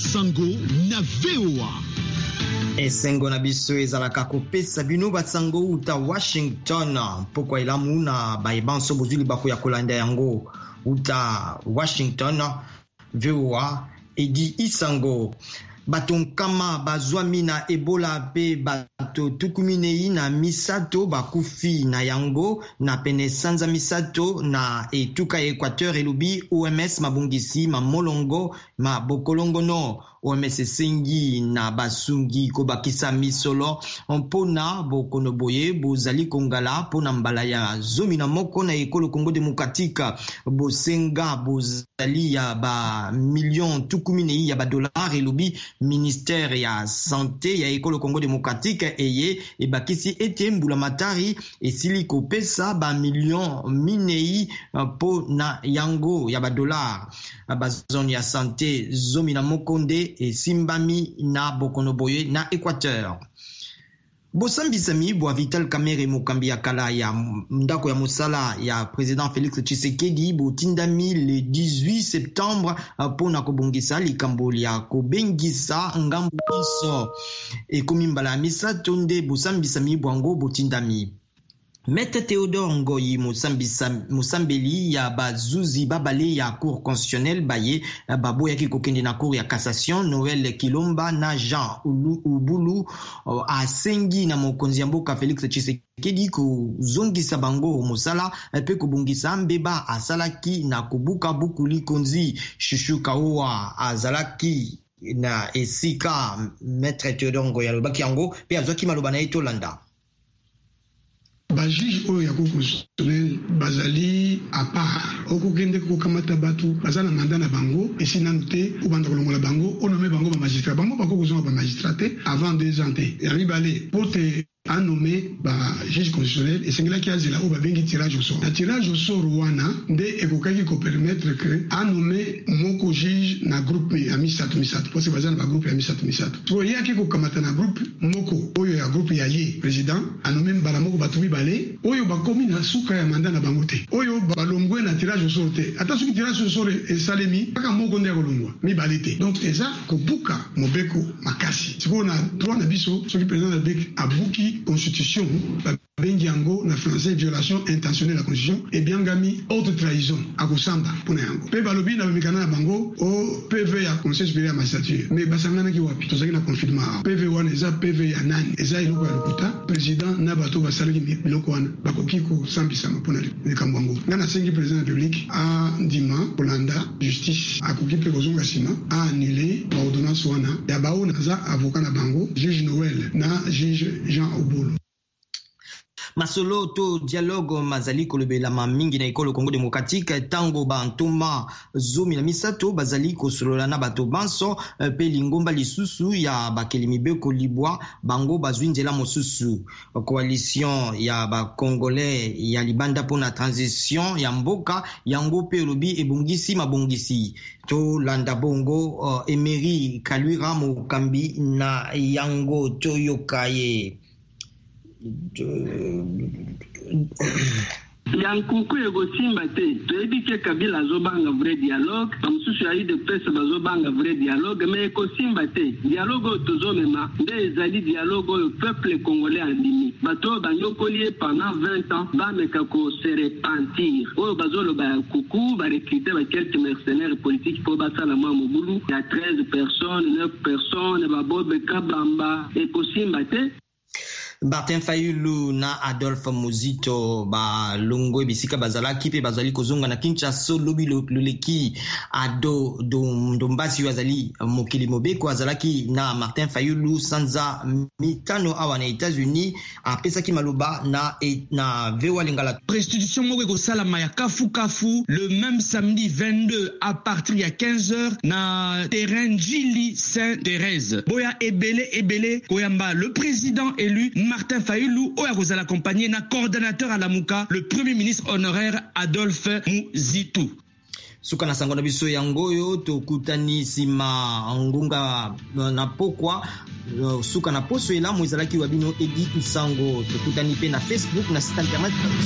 Sango na VOA. Esengo na biso ezalaka kopesa bino batsango uta Washington pokwa elamu na bayebanso bozuli bako ya kolanda yango uta Washington. VOA edi isango bato nkama bazwami na Ebola pe bato tukuminei na misato bakufi na yango na pene sanza misato na etuka Equateur elubi OMS mabungisi mamolongo mabokolongo no OMS esengi na basungi kobakisa misolo mpona bokono boye bozali kongala mpona mbala ya zomi na moko na ekolo Congo Demokratika bosenga bozali ya ba million tukuminei ya ba dollar elubi ministère ya santé ya ekolo Congo Demokratika eye ebakisi ete mbula matari esili kopesa ba million minei po na yango ya ba dollar ba zone ya santé zomi na moko nde esimbami na bokono boye na Equateur. Bosambisami bwa Vital Kamerhe mokambi ya kala ya ndako ya musala ya président Félix Tshisekedi botindami le 18 septembre pona kobongisa likambo ya kobengisa ngambo iso ekomi mbala misato nde bosambisami bwango botindami. Maître Théodore Ngoyi musambeli ya bazuzi babale ya cour constitutionnelle baye babo yaki kokende na cour ya cassation Noël Kilomba na Jean Ubulu asengi na mokonzi ya mboka Félix Tshisekedi kozongisa bango mosala pe kobungisa mbeba asalaki na kobuka bukuli konzi Shushu Kaoa azalaki na esika. Maître Théodore Ngoyi alobaki yango pe azwaki maloba na etolanda. Bajuge oyo ya constitutionnel bazali à part okokende kokamata batu bazana mandat na bango esinanu te obanda kolongola bango onome bango ba magistrat bango bakokozonga ba magistrat avant 2 ans te ya mibale pote a nommé ba juge constitutionnel esengela ki azela o babengi tirage au sort. Na tirage au sort wana nde ekokaki ko permettre que a nommé moko juge na groupe ya misato parce que bazana ba groupe ya misato to yaki ko kamata na groupe moko oyo ya groupe ya ye président a nommé mbala moko batubi bale oyo bakomi na suka ya mandat na bango te oyo balongwe na tirage au sort te ata soki tirage au sort esalemi kaka moko nde kolongwa mibale te. Donc eza kobuka mobeko makasi siko na droit na biso soki président na bek abuki constitution bengi yango na français violation intentionnelle de la constitution et bien gami haute trahison akosamba pona yango pe balobi na mikana na bango o PV ya conseil supérieur ya magistrature mais basangana ki wapi tozaki na confinement PV wana eza PV ya nani eza iloko ya lokuta président na bato basalaki biloko wana bakoki kosambisama pona likambo yango nga nasengi président de la république a ndima kolanda justice akoki mpe kozonga nsima a annulé baordonnance wana ya bao naza avocat na bango juge Noël na juge Jean Ubulu. Masolo to dialogue mazali kolobela mingi na ekolo Congo Demokratika tango bantoma zomi na misato bazali kosolola na bato banso pe lingomba lisusu ya bakelimi beko libwa bango bazwinzela mosusu. Coalition ya ba Congolais ya libanda pona transition ya mboka yango pe lobi ebungisi mabongisi to landa bongo Emery Kalwira mokambi na yango toyokaye. Yankuku Egosimba te, toyebi ke Kabila azobanga vrai dialogue, bamususu ya UDPS bazobanga vrai dialogue, mais Ekosimba te, dialogue tozomema, nde ezali dialogue oyo peuple congolais andimi. Bato banyokoli pendant 20 ans, bameka ko se repentir. Oyo bazoloba Yankuku, ba recruter ba quelques mercenaires politiques pour basala mwa mobulu, ya 13 personnes, 9 personnes, babobe kabamba, Ekosimba te. Martin Fayulu na Adolphe Muzito ba longo bisika bazalaki pe bazali kozonga na Kinshasa lobi loleki ado ndombasi wazali mokili mobeko azalaki na Martin Fayulu sanza mitano awa na États-Unis apesaki maloba na VOA Lingala. Restitution moko ekosalama ya kafu le même samedi 22 à partir ya 15h na terrain Njili Sainte-Thérèse. Boya ebele koyamba le président élu Martin Fayulu oya kozala accompagné na coordonnateur à la Mouka le premier ministre honoraire Adolphe Muzitu. Suka na sango na biso yangoyo tokutani sima ngunga na pokwa suka na poso ela mwezalaki wabino edi isango tokutani pe na Facebook na site internet